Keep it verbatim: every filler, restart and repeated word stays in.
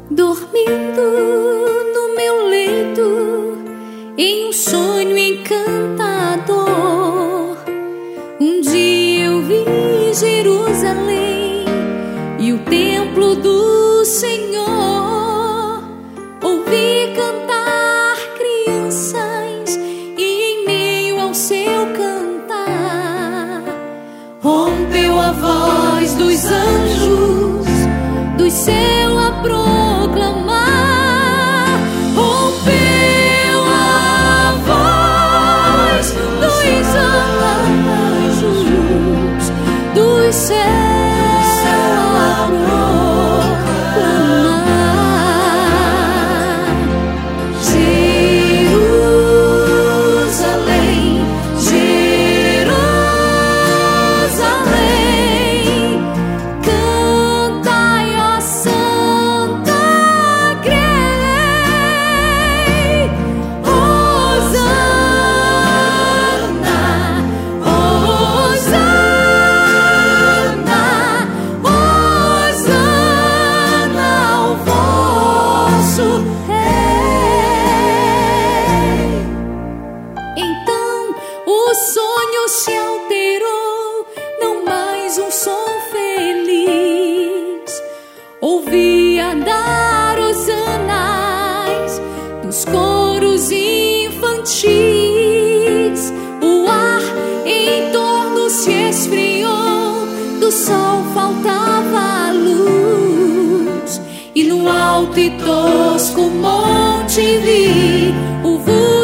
Dormindo no meu leito, em um sonho encantador, um dia eu vi Jerusalém e o templo do Senhor. Ouvi cantar crianças e em meio ao seu cantar rompeu a voz dos anjos do céu a proclamar. Rompeu a voz dos anjos do céu a proclamar. Jerusalém, Jerusalém, cantai, ó Santa Grey. Hosana, Hosana, Hosana ao vosso Rei. Então o sonho se alterou, não mais um som feliz. Ouvia dar hosanas dos coros infantis. O ar em torno se esfriou, do sol faltava a luz, e no alto e tosco monte vi o vulto